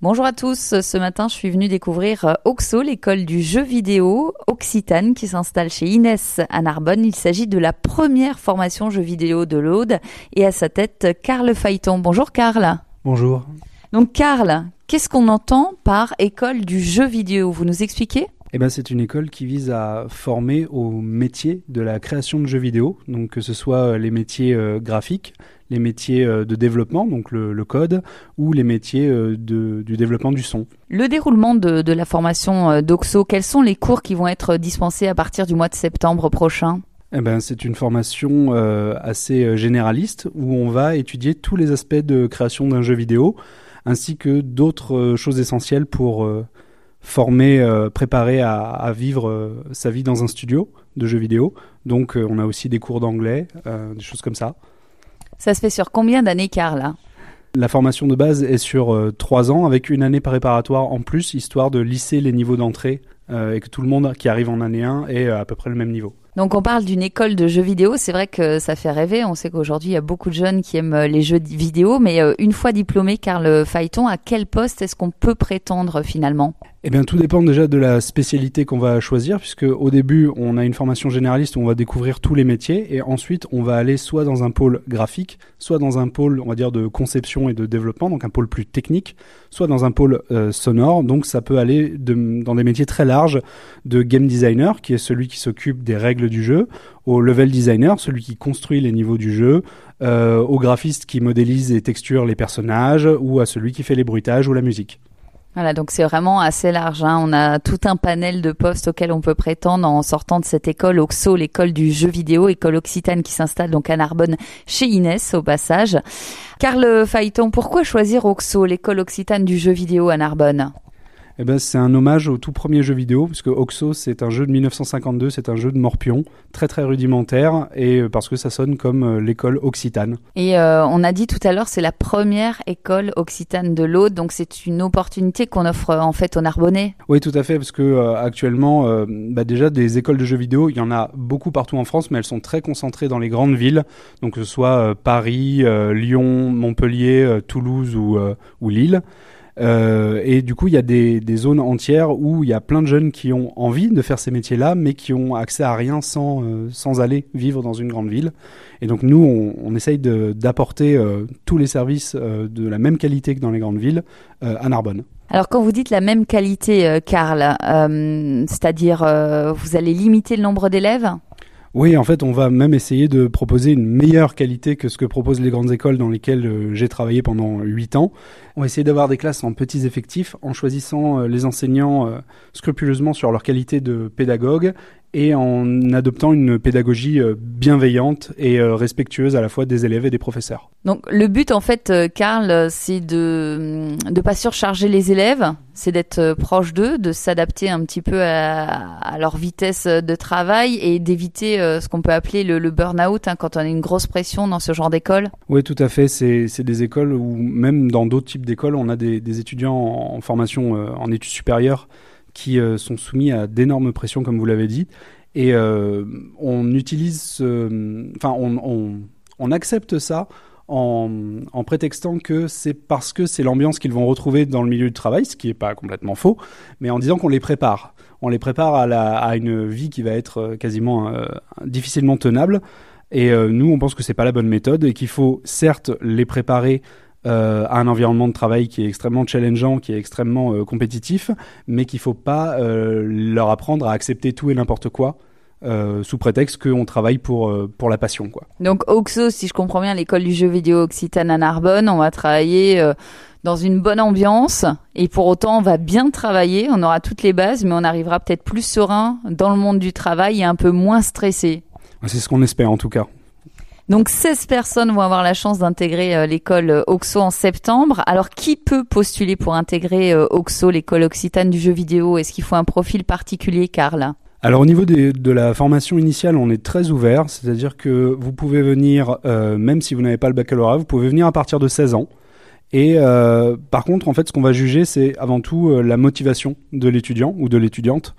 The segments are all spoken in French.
Bonjour à tous, ce matin je suis venue découvrir Oxo, l'école du jeu vidéo Occitane qui s'installe chez Inès à Narbonne. Il s'agit de la première formation jeu vidéo de l'Aude et à sa tête Karl Phaéton. Bonjour Karl. Bonjour. Donc Karl, qu'est-ce qu'on entend par école du jeu vidéo? Vous nous expliquez? C'est une école qui vise à former au métier de la création de jeux vidéo, donc que ce soit les métiers graphiques, les métiers de développement, donc le code, ou les métiers du développement du son. Le déroulement de la formation d'Oxo, quels sont les cours qui vont être dispensés à partir du mois de septembre prochain? C'est une formation assez généraliste où on va étudier tous les aspects de création d'un jeu vidéo, ainsi que d'autres choses essentielles pour préparer à vivre sa vie dans un studio de jeux vidéo. Donc on a aussi des cours d'anglais, des choses comme ça. Ça se fait sur combien d'années, Karl? La formation de base est sur 3 ans, avec une année préparatoire en plus, histoire de lisser les niveaux d'entrée et que tout le monde qui arrive en année 1 ait à peu près le même niveau. Donc on parle d'une école de jeux vidéo, c'est vrai que ça fait rêver, on sait qu'aujourd'hui il y a beaucoup de jeunes qui aiment les jeux vidéo, mais une fois diplômé, Karl Phaéton, à quel poste est-ce qu'on peut prétendre finalement? Tout dépend déjà de la spécialité qu'on va choisir, puisque au début on a une formation généraliste où on va découvrir tous les métiers, et ensuite on va aller soit dans un pôle graphique, soit dans un pôle, on va dire, de conception et de développement, donc un pôle plus technique, soit dans un pôle sonore, donc ça peut aller dans des métiers très larges, de game designer, qui est celui qui s'occupe des règles du jeu, au level designer, celui qui construit les niveaux du jeu, au graphiste qui modélise et texture les personnages, ou à celui qui fait les bruitages ou la musique. Voilà, donc c'est vraiment assez large, hein. On a tout un panel de postes auxquels on peut prétendre en sortant de cette école Oxo, l'école du jeu vidéo, école Occitane qui s'installe donc à Narbonne chez Inès au passage. Karl Phaéton, pourquoi choisir Oxo, l'école Occitane du jeu vidéo à Narbonne? C'est un hommage au tout premier jeu vidéo, puisque Oxo, c'est un jeu de 1952, c'est un jeu de morpion, très très rudimentaire, et parce que ça sonne comme l'école Occitane. Et on a dit tout à l'heure, c'est la première école Occitane de l'Aude, donc c'est une opportunité qu'on offre en fait aux Narbonnais. Oui, tout à fait, parce que actuellement, déjà des écoles de jeux vidéo, il y en a beaucoup partout en France, mais elles sont très concentrées dans les grandes villes, donc que ce soit Paris, Lyon, Montpellier, Toulouse ou Lille. Et du coup il y a des zones entières où il y a plein de jeunes qui ont envie de faire ces métiers-là, mais qui ont accès à rien sans aller vivre dans une grande ville. Et donc nous on essaye d'apporter tous les services de la même qualité que dans les grandes villes à Narbonne. Alors quand vous dites la même qualité, Karl, c'est-à-dire vous allez limiter le nombre d'élèves? Oui, en fait, on va même essayer de proposer une meilleure qualité que ce que proposent les grandes écoles dans lesquelles j'ai travaillé pendant 8 ans. On va essayer d'avoir des classes en petits effectifs en choisissant les enseignants scrupuleusement sur leur qualité de pédagogue et en adoptant une pédagogie bienveillante et respectueuse à la fois des élèves et des professeurs. Donc le but en fait, Karl, c'est de pas surcharger les élèves, c'est d'être proche d'eux, de s'adapter un petit peu à leur vitesse de travail et d'éviter ce qu'on peut appeler le burn-out quand on a une grosse pression dans ce genre d'école. Oui, tout à fait. C'est des écoles où même dans d'autres types d'écoles, on a des étudiants en formation en études supérieures qui sont soumis à d'énormes pressions, comme vous l'avez dit. Et on accepte ça en prétextant que c'est parce que c'est l'ambiance qu'ils vont retrouver dans le milieu du travail, ce qui n'est pas complètement faux, mais en disant qu'on les prépare. On les prépare à une vie qui va être quasiment difficilement tenable. Et nous, on pense que c'est pas la bonne méthode et qu'il faut certes les préparer à un environnement de travail qui est extrêmement challengeant, qui est extrêmement compétitif, mais qu'il ne faut pas leur apprendre à accepter tout et n'importe quoi sous prétexte qu'on travaille pour la passion, quoi. Donc Oxo, si je comprends bien, l'école du jeu vidéo Occitane à Narbonne, on va travailler dans une bonne ambiance et pour autant on va bien travailler, on aura toutes les bases, mais on arrivera peut-être plus serein dans le monde du travail et un peu moins stressé. C'est ce qu'on espère en tout cas. Donc 16 personnes vont avoir la chance d'intégrer l'école Oxo en septembre. Alors qui peut postuler pour intégrer Oxo, l'école Occitane du jeu vidéo? Est-ce qu'il faut un profil particulier, Karl? Alors au niveau de la formation initiale, on est très ouvert, c'est-à-dire que vous pouvez venir, même si vous n'avez pas le baccalauréat, vous pouvez venir à partir de 16 ans. Et par contre, en fait, ce qu'on va juger, c'est avant tout la motivation de l'étudiant ou de l'étudiante.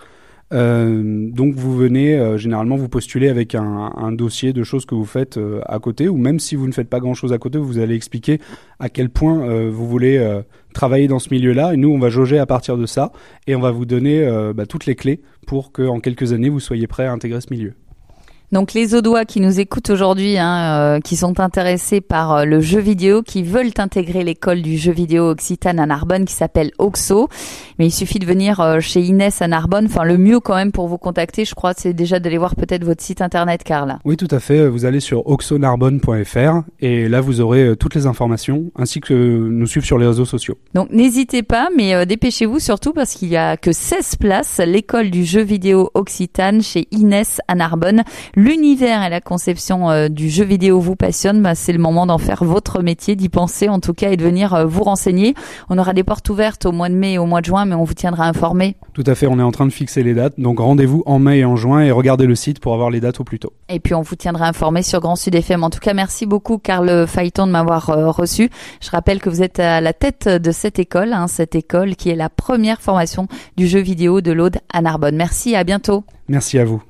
Donc vous venez, généralement vous postulez avec un dossier de choses que vous faites à côté, ou même si vous ne faites pas grand chose à côté, vous allez expliquer à quel point vous voulez travailler dans ce milieu-là, et nous on va jauger à partir de ça, et on va vous donner toutes les clés pour qu'en quelques années vous soyez prêt à intégrer ce milieu. Donc les Audois qui nous écoutent aujourd'hui, qui sont intéressés par le jeu vidéo, qui veulent intégrer l'école du jeu vidéo Occitane à Narbonne qui s'appelle OXO, mais il suffit de venir chez Inès à Narbonne. Enfin, le mieux quand même pour vous contacter, je crois, c'est déjà d'aller voir peut-être votre site internet, Karl. Oui, tout à fait. Vous allez sur oxonarbonne.fr et là vous aurez toutes les informations, ainsi que nous suivre sur les réseaux sociaux. Donc n'hésitez pas, mais dépêchez-vous surtout parce qu'il y a que 16 places. L'école du jeu vidéo Occitane chez Inès à Narbonne. L'univers et la conception du jeu vidéo vous passionne, c'est le moment d'en faire votre métier, d'y penser en tout cas et de venir vous renseigner. On aura des portes ouvertes au mois de mai et au mois de juin, mais on vous tiendra informé. Tout à fait, on est en train de fixer les dates, donc rendez-vous en mai et en juin et regardez le site pour avoir les dates au plus tôt. Et puis on vous tiendra informé sur Grand Sud FM. En tout cas, merci beaucoup Karl Phaéton de m'avoir reçu. Je rappelle que vous êtes à la tête de cette école qui est la première formation du jeu vidéo de l'Aude à Narbonne. Merci, à bientôt. Merci à vous.